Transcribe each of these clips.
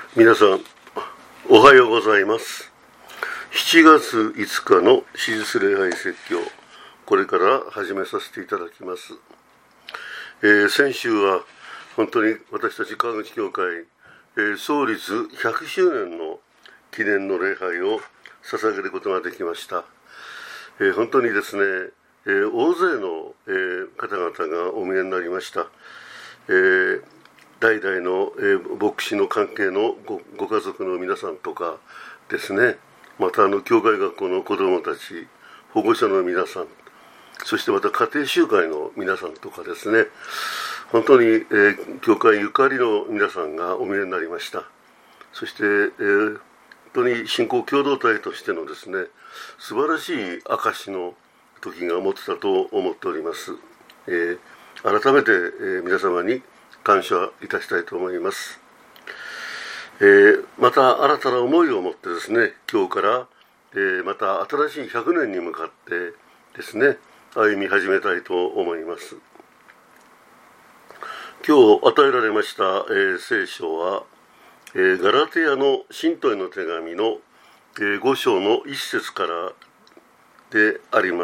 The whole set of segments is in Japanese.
皆さんおはようございます。7月5日の史実礼拝説教、これから始めさせていただきます。先週は本当に私たち川口教会、創立100周年の記念の礼拝を捧げることができました。本当にですね、大勢の、方々がお見えになりました。代々の、牧師の関係の ご家族の皆さんとかですね、また教会学校の子どもたち、保護者の皆さん、そしてまた家庭集会の皆さんとかですね、本当に、教会ゆかりの皆さんがお見えになりました。そして、本当に信仰共同体としてのですね、素晴らしい証の時が持ってたと思っております。改めて、皆様に感謝いたしたいと思います。また新たな思いを持ってですね、今日から、また新しい100年に向かってですね、歩み始めたいと思います。今日与えられました、聖書は、ガラテヤの信徒への手紙の、5章の1節からであります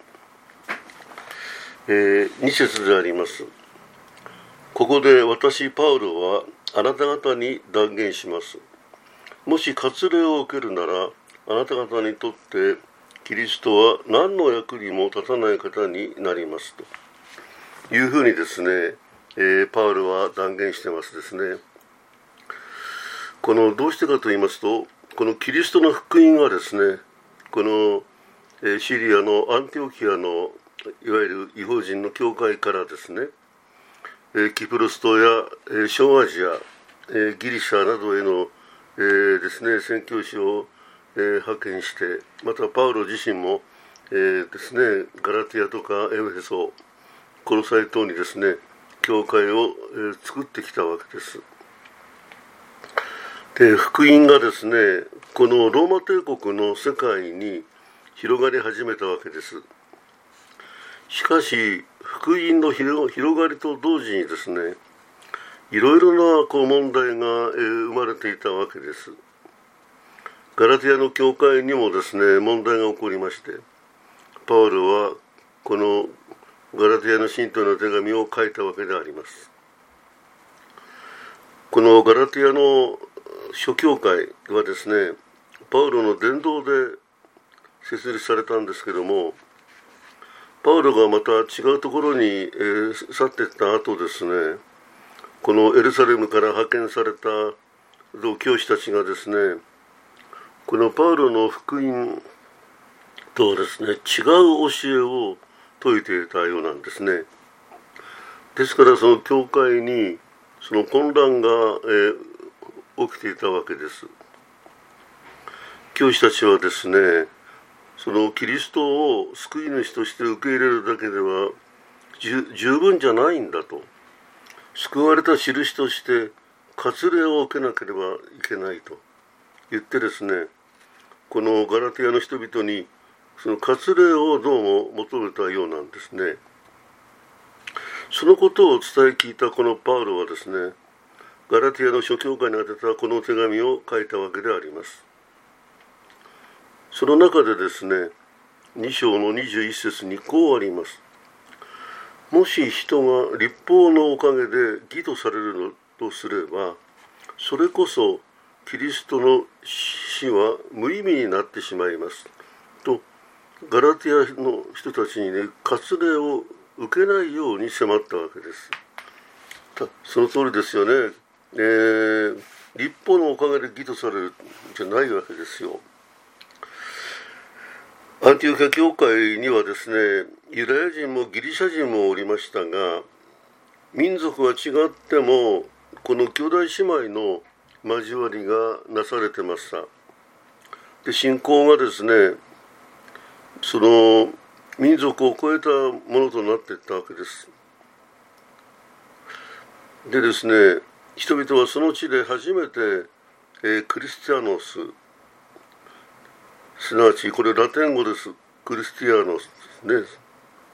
。2節であります。ここで私パウロはあなた方に断言します。もし割礼を受けるなら、あなた方にとってキリストは何の役にも立たない方になりますというふうにですね、パウロは断言してますですね。どうしてかと言いますと、このキリストの福音はですね、このシリアのアンティオキアのいわゆる異邦人の教会からですね、キプロス島や小アジア、ギリシャなどへの、ですね、宣教師を、派遣して、またパウロ自身も、ですね、ガラティアとかエフェソ、コロサイ等にですね、教会を、作ってきたわけです。で、福音がですね、このローマ帝国の世界に広がり始めたわけです。しかし福音の広がりと同時にですね、いろいろな問題が、生まれていたわけです。ガラテヤの教会にもですね、問題が起こりまして、パウロはこのガラテヤの信徒の手紙を書いたわけであります。このガラテヤの諸教会はですね、パウロの伝道で設立されたんですけども、パウロがまた違うところに、去っていった後ですね、このエルサレムから派遣された教師たちがですね、このパウロの福音とですね、違う教えを説いていたようなんですね。ですからその教会にその混乱が、起きていたわけです。教師たちはですね、そのキリストを救い主として受け入れるだけでは十分じゃないんだと、救われた印として割礼を受けなければいけないと言ってですね、このガラテヤの人々にその割礼をどうも求めたようなんですね。そのことを伝え聞いたこのパウロはですね、ガラテヤの諸教会に宛てたこの手紙を書いたわけであります。その中でですね、2章の21節にこうあります。もし人が律法のおかげで義とされるのとすれば、それこそキリストの死は無意味になってしまいますと、ガラテヤの人たちにね、割礼を受けないように迫ったわけです。その通りですよね。律法のおかげで義とされるじゃないわけですよ。アンティオキア教会にはですね、ユダヤ人もギリシャ人もおりましたが、民族は違ってもこの兄弟姉妹の交わりがなされてました。で、信仰がですね、その民族を超えたものとなっていったわけです。でですね、人々はその地で初めて、クリスティアノス、すなわちこれラテン語です。クリスティアノスです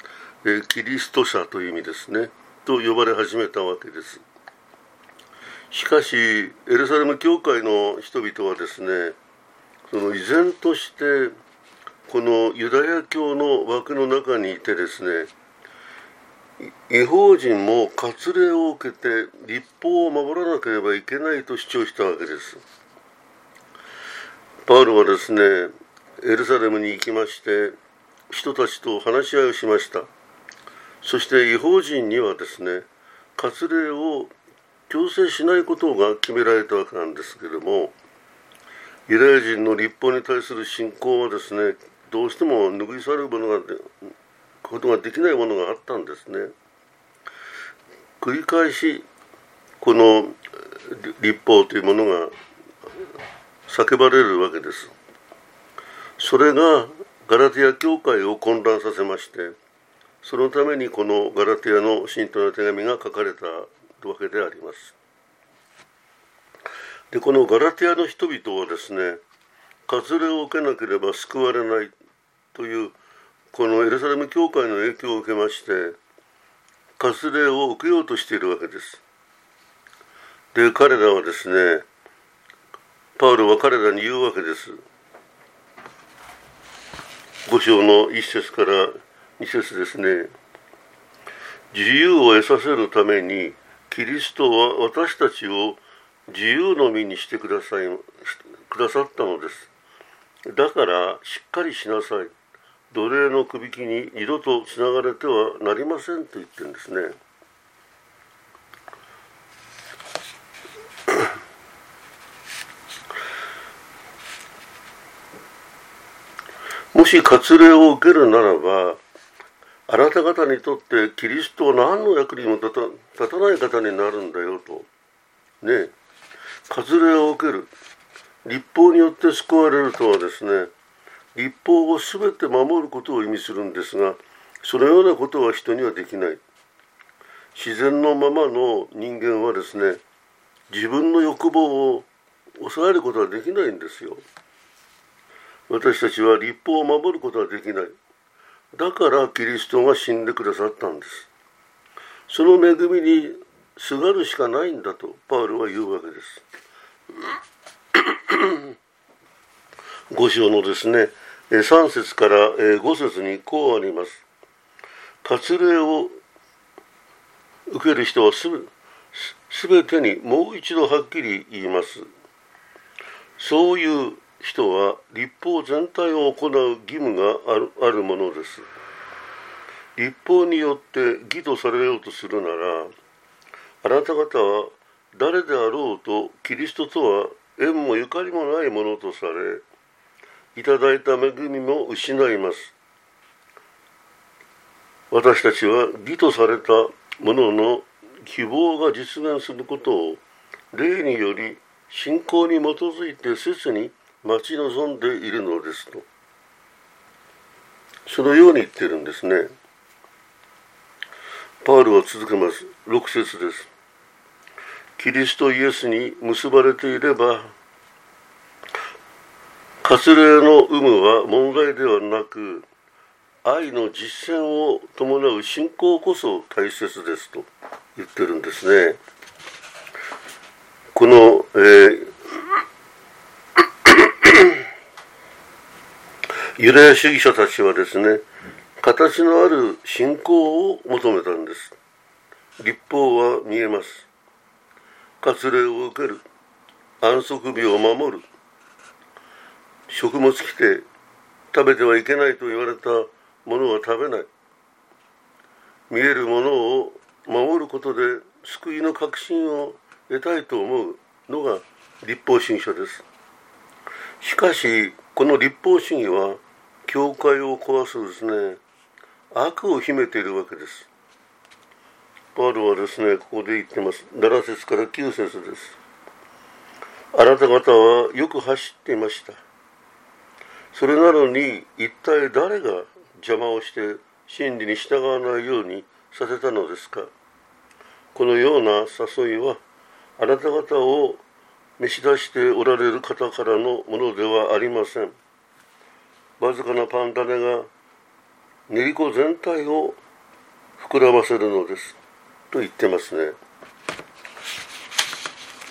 ね、キリスト者という意味ですね、と呼ばれ始めたわけです。 しかしエルサレム教会の人々はですね、その依然としてこのユダヤ教の枠の中にいてですね、異邦人も割礼を受けて律法を守らなければいけないと主張したわけです。パウロはですね、エルサレムに行きまして人たちと話し合いをしました。そして異邦人にはですね、割礼を強制しないことが決められたわけなんですけれども、ユダヤ人の律法に対する信仰はですね、どうしても拭い去ることができないものがあったんですね。繰り返しこの律法というものが叫ばれるわけです。それがガラティア教会を混乱させまして、そのためにこのガラティアの信徒の手紙が書かれたわけであります。で、このガラティアの人々はですね、割礼を受けなければ救われないというこのエルサレム教会の影響を受けまして、割礼を受けようとしているわけです。で、彼らはですね、パウロは彼らに言うわけです。5章の1節から2節ですね。自由を得させるためにキリストは私たちを自由の身にしてくださったのです。だからしっかりしなさい。奴隷のくびきに二度とつながれてはなりませんと言ってるんですね。もし割礼を受けるならば、あなた方にとってキリストは何の役にも立たない方になるんだよと。ね、割礼を受ける。律法によって救われるとはですね、律法をすべて守ることを意味するんですが、そのようなことは人にはできない。自然のままの人間はですね、自分の欲望を抑えることはできないんですよ。私たちは律法を守ることはできない。だからキリストが死んでくださったんです。その恵みにすがるしかないんだとパウロは言うわけです。5章のですね、3節から5節にこうあります。割礼を受ける人はすべてにもう一度はっきり言います。そういう人は律法全体を行う義務があるものです。律法によって義とされようとするなら、あなた方は誰であろうとキリストとは縁もゆかりもないものとされ、いただいた恵みも失います。私たちは義とされたものの希望が実現することを霊により信仰に基づいて切に待ち望んでいるのですと。そのように言っているんですね。パウロは続けます。6節です。キリストイエスに結ばれていれば、割礼の有無は問題ではなく、愛の実践を伴う信仰こそ大切ですと言ってるんですね。この、ユダヤ主義者たちはですね、形のある信仰を求めたんです。律法は見えます。割礼を受ける。安息日を守る。食物規定、食べてはいけないと言われたものは食べない。見えるものを守ることで救いの確信を得たいと思うのが律法主義者です。しかしこの律法主義は教会を壊すですね、悪を秘めているわけです。パウロはですね、ここで言ってます。7節から9節です。あなた方はよく走っていました。それなのに一体誰が邪魔をして真理に従わないようにさせたのですか。このような誘いはあなた方を召し出しておられる方からのものではありません。わずかなパン種が練り粉全体を膨らませるのですと言ってますね。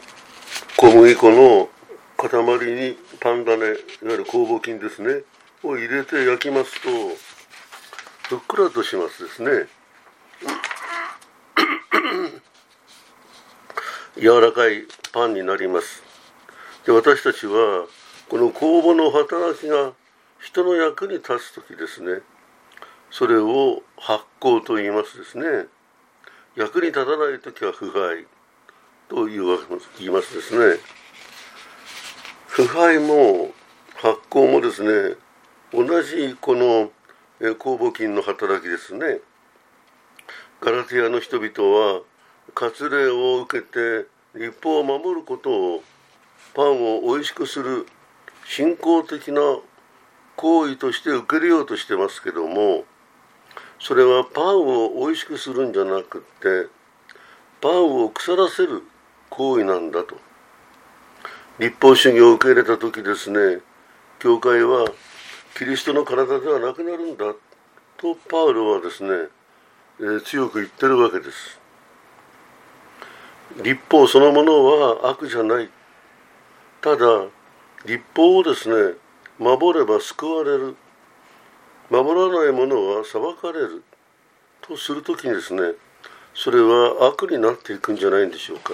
小麦粉の塊にパン種、いわゆる酵母菌ですね、を入れて焼きますと、ふっくらとしますですね。柔らかいパンになります。で、私たちはこの酵母の働きが人の役に立つときですね、それを発酵と言いますですね。役に立たないときは腐敗と言いますですね。腐敗も発酵もですね、同じこの酵母菌の働きですね。ガラテヤの人々は割礼を受けて律法を守ることを、パンをおいしくする信仰的な行為として受け入れようとしてますけども、それはパンをおいしくするんじゃなくってパンを腐らせる行為なんだと。律法主義を受け入れた時ですね、教会はキリストの体ではなくなるんだとパウロはですね、強く言ってるわけです。律法そのものは悪じゃない。ただ律法をですね、守れば救われる、守らない者は裁かれるとするときにですね、それは悪になっていくんじゃないんでしょうか。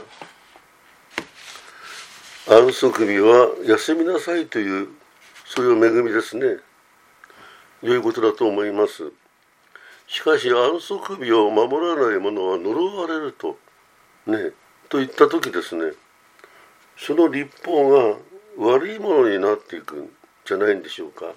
安息日は休みなさいという、そういう恵みですね。良いことだと思います。しかし安息日を守らない者は呪われるとね、と言ったときですね、その律法が悪いものになっていくんじゃないんでしょうか。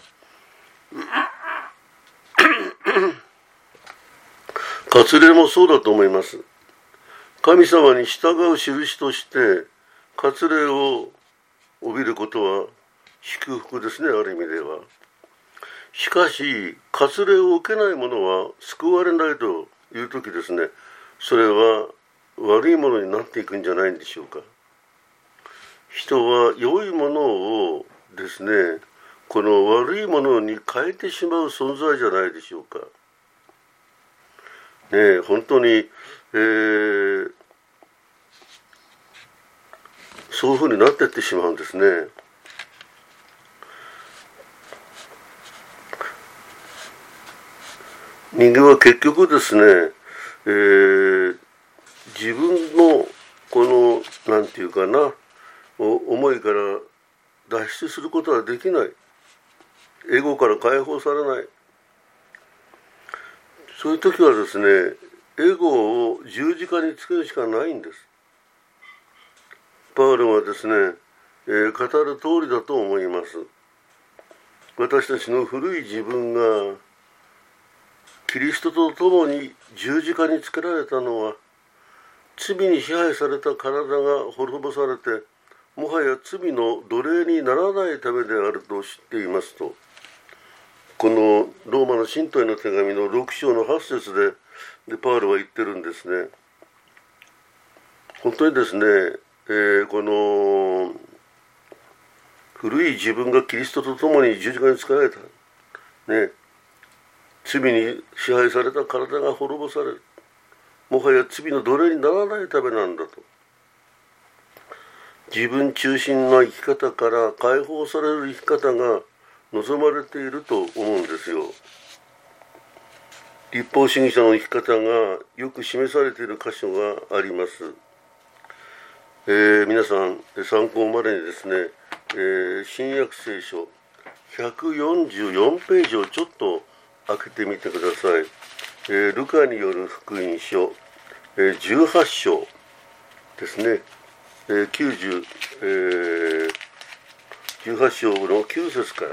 割礼もそうだと思います。神様に従う印として割礼を帯びることは祝福ですね、ある意味では。しかし割礼を受けない者は救われないというときですね、それは悪いものになっていくんじゃないんでしょうか。人は良いものをですね、この悪いものに変えてしまう存在じゃないでしょうか。ねえ、本当に、そういうふうになっていってしまうんですね。人間は結局ですね、自分のこのなんていうかな、思いから脱出することはできない。エゴから解放されない。そういう時はですね、エゴを十字架につけるしかないんです。パウロはですね、語る通りだと思います。私たちの古い自分がキリストと共に十字架につけられたのは、罪に支配された体が滅ぼされて、もはや罪の奴隷にならないためであると知っていますと、このローマの信徒への手紙の6章の8節でパウロは言ってるんですね。本当にですね、この古い自分がキリストと共に十字架につけられた、ね、罪に支配された体が滅ぼされる、もはや罪の奴隷にならないためなんだと。自分中心な生き方から解放される生き方が望まれていると思うんですよ。律法主義者の生き方がよく示されている箇所があります。皆さん参考までにですね、新約聖書144ページをちょっと開けてみてください。ルカによる福音書、18章ですね。18章の9節から。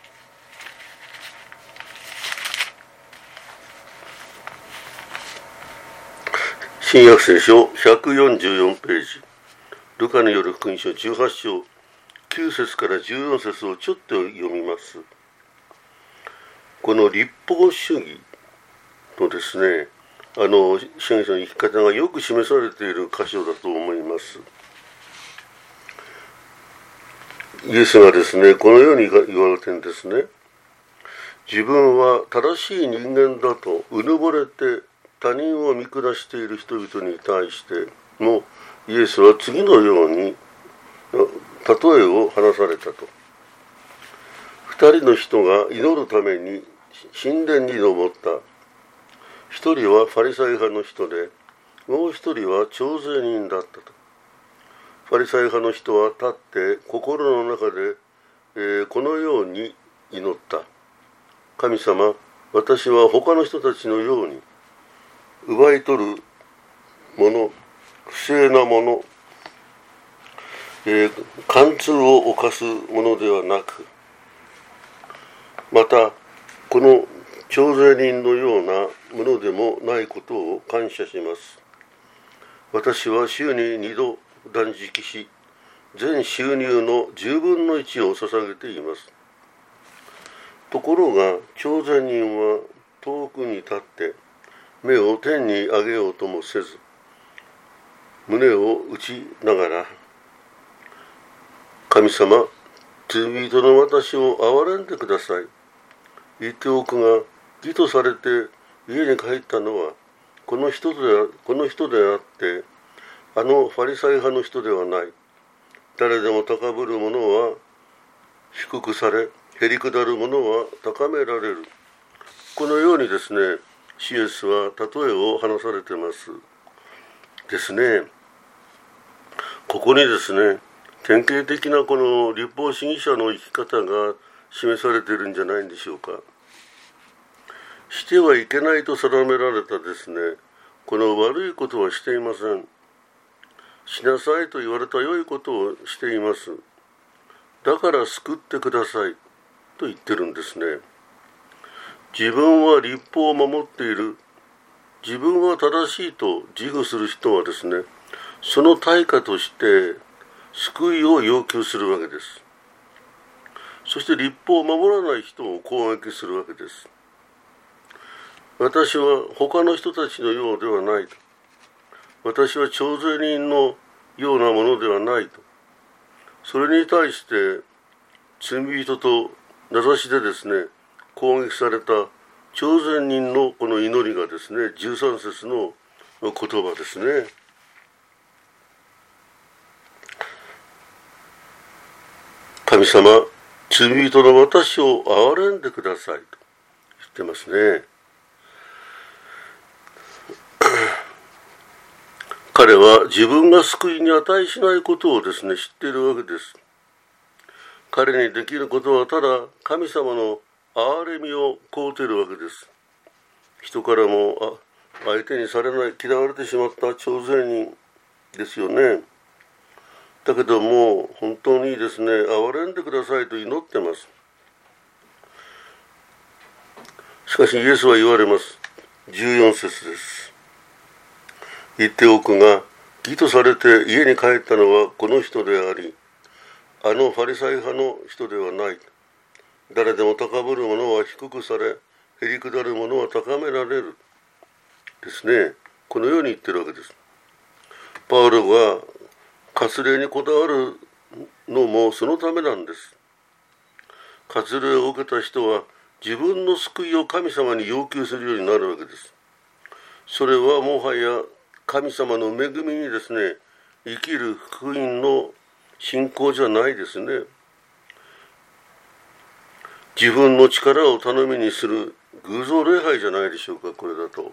新約聖書144ページ、ルカによる福音書18章9節から14節をちょっと読みます。この律法主義のですね、主義者の生き方がよく示されている箇所だと思います。イエスがですね、このように言われてるんですね。自分は正しい人間だとうぬぼれて他人を見下している人々に対しても、イエスは次のように例えを話されたと。二人の人が祈るために神殿に登った。一人はファリサイ派の人で、もう一人は徴税人だったと。ファリサイ派の人は立って心の中で、このように祈った。神様、私は他の人たちのように奪い取るもの、不正なもの、貫通を犯すものではなく、またこの徴税人のようなものでもないことを感謝します。私は週に2度断食し、全収入の10分の1を捧げています。ところが徴税人は遠くに立って目を天に上げようともせず、胸を打ちながら、神様、罪人の私を憐れんでください。言っておくが、義とされて家に帰ったのはこの人であって、あのファリサイ派の人ではない。誰でも高ぶる者は低くされ、へりくだる者は高められる。このようにですね、シエスは例えを話されてますですね。ここにですね、典型的なこの律法主義者の生き方が示されているんじゃないんでしょうか。してはいけないと定められたですね、この悪いことはしていません。しなさいと言われた良いことをしています。だから救ってくださいと言ってるんですね。自分は律法を守っている、自分は正しいと自負する人はですね、その対価として救いを要求するわけです。そして律法を守らない人を攻撃するわけです。私は他の人たちのようではないと。私は徴税人のようなものではないと。それに対して罪人と名指しでですね、攻撃された徴税人のこの祈りがですね、13節の言葉ですね。神様、罪人の私を憐れんでくださいと言ってますね。彼は自分が救いに値しないことをですね、知っているわけです。彼にできることはただ神様の憐れみを請うているわけです。人からも相手にされない、嫌われてしまった徴税人ですよね。だけども本当にですね、憐れんでくださいと祈ってます。しかしイエスは言われます。14節です。言っておくが、義とされて家に帰ったのはこの人であり、あのファリサイ派の人ではない。誰でも高ぶる者は低くされ、へりくだる者は高められる。ですね。このように言ってるわけです。パウロが割礼にこだわるのもそのためなんです。割礼を受けた人は自分の救いを神様に要求するようになるわけです。それはもはや神様の恵みにですね、生きる福音の信仰じゃないですね。自分の力を頼みにする偶像礼拝じゃないでしょうか、これだと。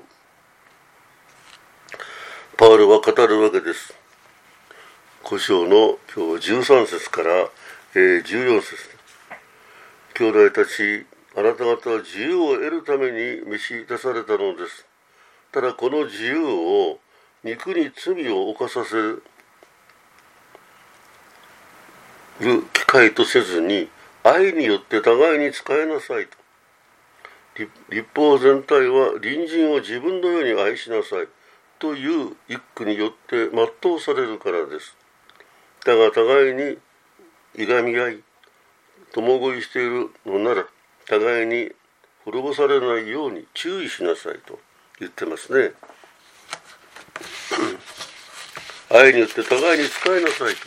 パウロは語るわけです。5章の今日13節から14節。兄弟たち、あなた方は自由を得るために召し出されたのです。ただこの自由を肉に罪を犯させる機会とせずに、愛によって互いに仕えなさいと。律法全体は隣人を自分のように愛しなさいという一句によって全うされるからです。だが互いにいがみ合い、共食いしているのなら、互いに滅ぼされないように注意しなさいと言ってますね。愛によって互いに仕えなさいと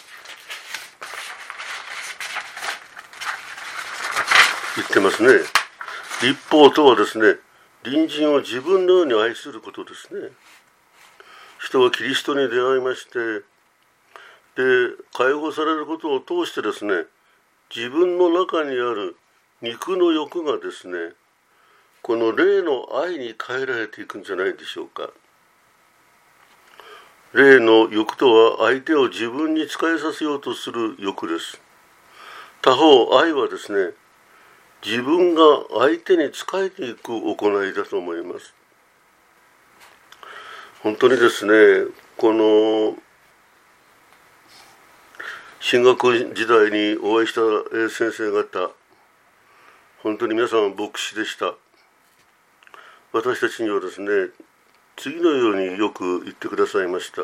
言ってますね。律法とはですね、隣人を自分のように愛することですね。人はキリストに出会いまして、 で解放されることを通してですね、自分の中にある肉の欲がですね、この霊の愛に変えられていくんじゃないでしょうか。霊の欲とは相手を自分に仕えさせようとする欲です。他方、愛はですね、自分が相手に仕えていく行いだと思います。本当にですね、この神学時代にお会いした先生方、本当に皆さん牧師でした。私たちにはですね、次のようによく言ってくださいました。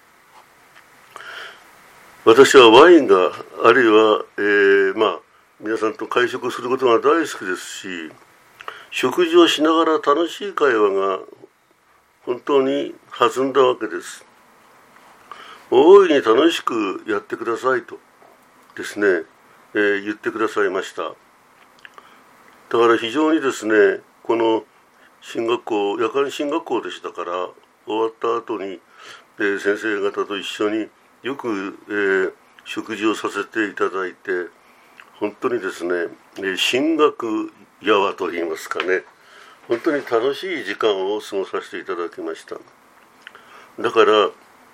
私はワインが、あるいは、皆さんと会食することが大好きですし、食事をしながら楽しい会話が本当に弾んだわけです。大いに楽しくやってくださいとですね、言ってくださいました。だから非常にですね、この進学校、夜間進学校でしたから、終わった後に、先生方と一緒によく、食事をさせていただいて、本当にですね、進学やわと言いますかね、本当に楽しい時間を過ごさせていただきました。だから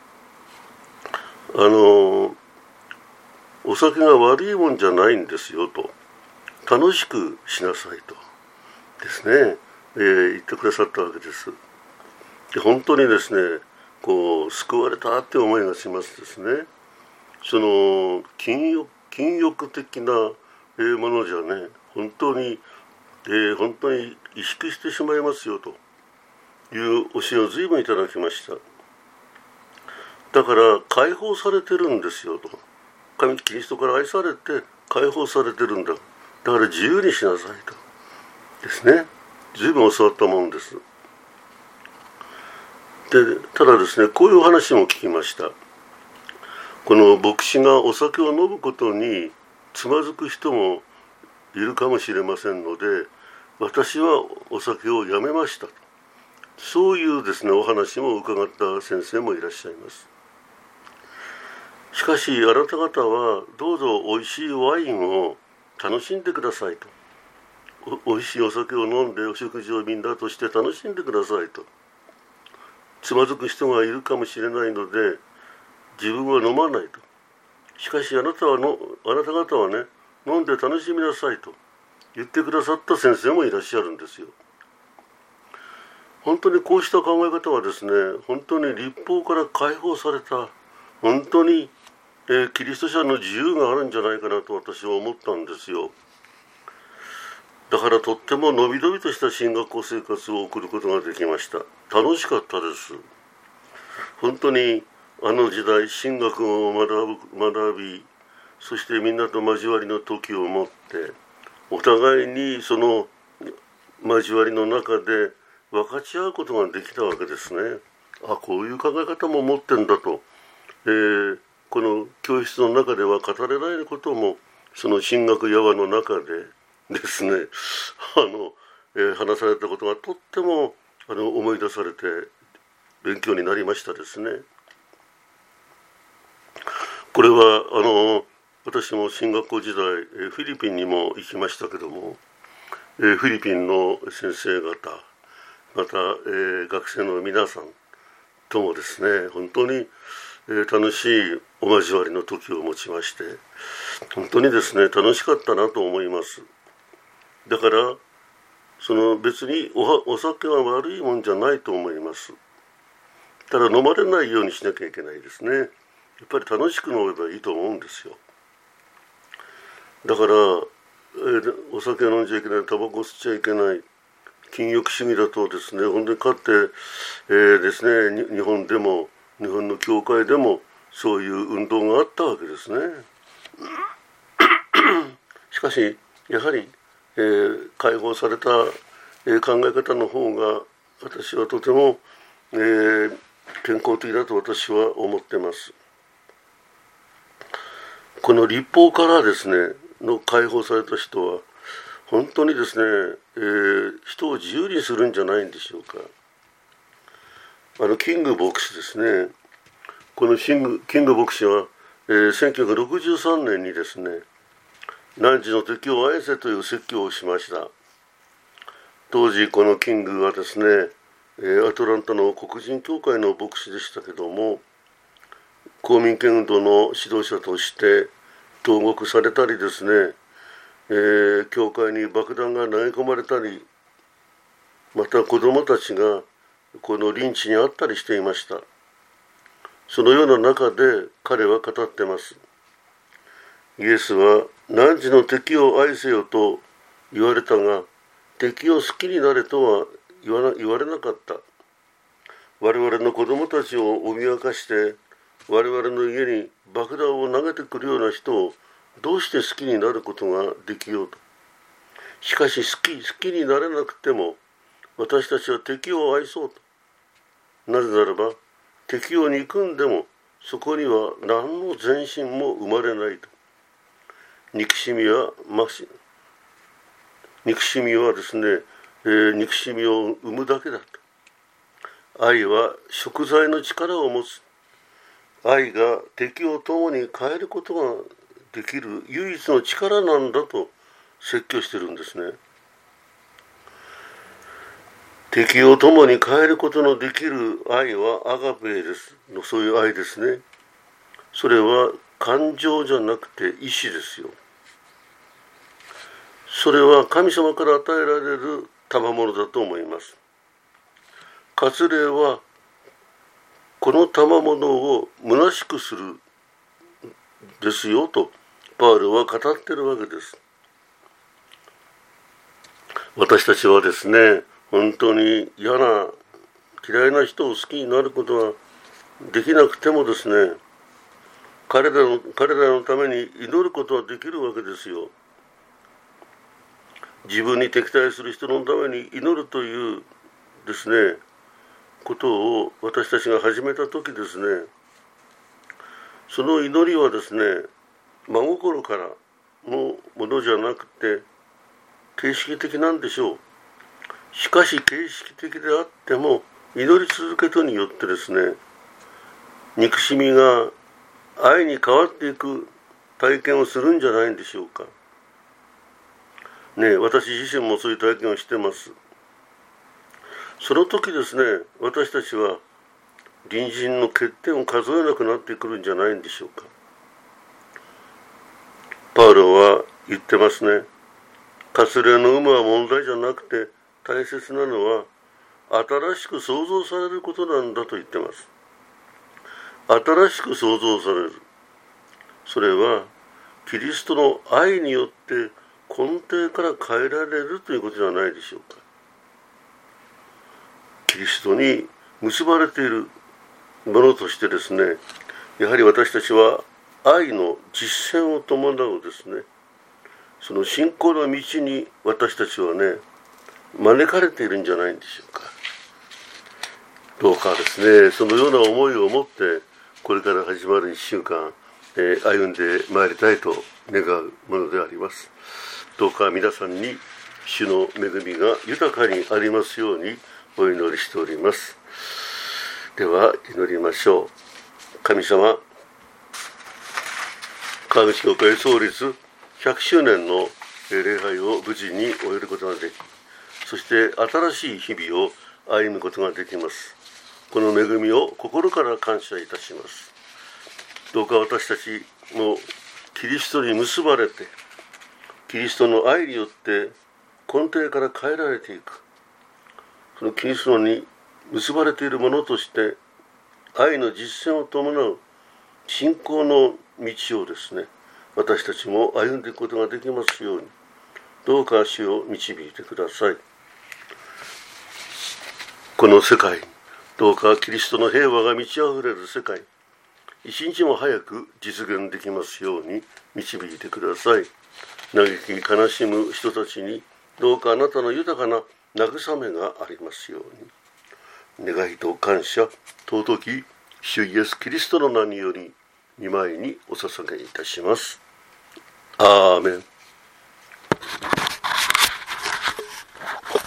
お酒が悪いもんじゃないんですよと、楽しくしなさいとですね、言ってくださったわけです。で本当にですね、こう救われたって思いがしますですね。その禁欲的なものじゃね、本当に萎縮してしまいますよという教えを随分いただきました。だから解放されてるんですよと。神キリストから愛されて解放されてるんだ。だから自由にしなさいとですね、随分教わったものです。でただですね、こういう話も聞きました。この牧師がお酒を飲むことにつまずく人もいるかもしれませんので、私はお酒をやめましたと、そういうですねお話も伺った先生もいらっしゃいます。しかしあなた方はどうぞおいしいワインを楽しんでくださいと、おいしいお酒を飲んでお食事をみんなとして楽しんでくださいと。つまずく人がいるかもしれないので自分は飲まないと。しかしあなた方はね、飲んで楽しみなさいと言ってくださった先生もいらっしゃるんですよ。本当にこうした考え方はですね、本当に律法から解放された、本当に、キリスト者の自由があるんじゃないかなと私は思ったんですよ。だからとってものびのびとした進学校生活を送ることができました。楽しかったです。本当にあの時代神学を学び、そしてみんなと交わりの時を持ってお互いにその交わりの中で分かち合うことができたわけですね。こういう考え方も持ってんだと、この教室の中では語れないこともその神学やわの中でですね、話されたことがとっても思い出されて勉強になりましたですね。これは私も進学校時代フィリピンにも行きましたけども、フィリピンの先生方、また、学生の皆さんともですね、本当に、楽しいお交わりの時を持ちまして、本当にですね楽しかったなと思います。だから別にお酒は悪いもんじゃないと思います。ただ飲まれないようにしなきゃいけないですね。やっぱり楽しく飲めばいいと思うんですよ。だから、お酒飲んじゃいけない、タバコ吸っちゃいけない、禁欲主義だとですね、本当にかつて、ですね、日本の教会でもそういう運動があったわけですね。しかしやはり、解放された、考え方の方が私はとても、健康的だと私は思ってます。この律法からですねの解放された人は本当にですね、人を自由にするんじゃないんでしょうか。キング牧師ですね。このキング牧師は、 1963年にですね、汝の敵を愛せという説教をしました。当時このキングはですね、アトランタの黒人教会の牧師でしたけども、公民権運動の指導者として投獄されたりですね、教会に爆弾が投げ込まれたり、また子供たちがこのリンチにあったりしていました。そのような中で彼は語っています。イエスは汝の敵を愛せよと言われたが、敵を好きになれとは言われなかった。我々の子供たちを脅かして我々の家に爆弾を投げてくるような人をどうして好きになることができようと。しかし好きになれなくても私たちは敵を愛そうと。なぜならば敵を憎んでもそこには何の前進も生まれないと。憎しみはですね、憎しみを生むだけだと。愛は贖罪の力を持つ。愛が敵を共に変えることができる唯一の力なんだと説教してるんですね。敵を共に変えることのできる愛はアガペですの、そういう愛ですね。それは感情じゃなくて意志ですよ。それは神様から与えられる賜物だと思います。割礼はこの賜物を虚しくするですよとパウロは語っているわけです。私たちはですね、本当に嫌いな人を好きになることはできなくてもですね、彼らのために祈ることはできるわけですよ。自分に敵対する人のために祈るというですね、ことを私たちが始めた時ですね、その祈りはですね、真心からのものじゃなくて形式的なんでしょう。しかし形式的であっても祈り続けるによってですね、憎しみが愛に変わっていく体験をするんじゃないんでしょうかね。私自身もそういう体験をしてます。その時ですね、私たちは隣人の欠点を数えなくなってくるんじゃないんでしょうか。パウロは言ってますね。割礼の有無は問題じゃなくて大切なのは新しく創造されることなんだと言ってます。新しく創造される。それはキリストの愛によって根底から変えられるということではないでしょうか。キリストに結ばれているものとしてですね、やはり私たちは愛の実践を伴うですね、その信仰の道に私たちはね、招かれているんじゃないんでしょうか。どうかですね、そのような思いを持ってこれから始まる1週間、歩んでまいりたいと願うものであります。どうか皆さんに主の恵みが豊かにありますようにお祈りしております。では祈りましょう。神様、川口教会創立100周年の礼拝を無事に終えることができ、そして新しい日々を歩むことができます。この恵みを心から感謝いたします。どうか私たちもキリストに結ばれて、キリストの愛によって根底から変えられていく、そのキリストに結ばれているものとして愛の実践を伴う信仰の道をですね、私たちも歩んでいくことができますように、どうか主を導いてください。この世界、どうかキリストの平和が満ち溢れる世界、一日も早く実現できますように導いてください。嘆き悲しむ人たちにどうかあなたの豊かな慰めがありますように、願いと感謝、尊き主イエスキリストの名により御前にお捧げいたします。アーメン。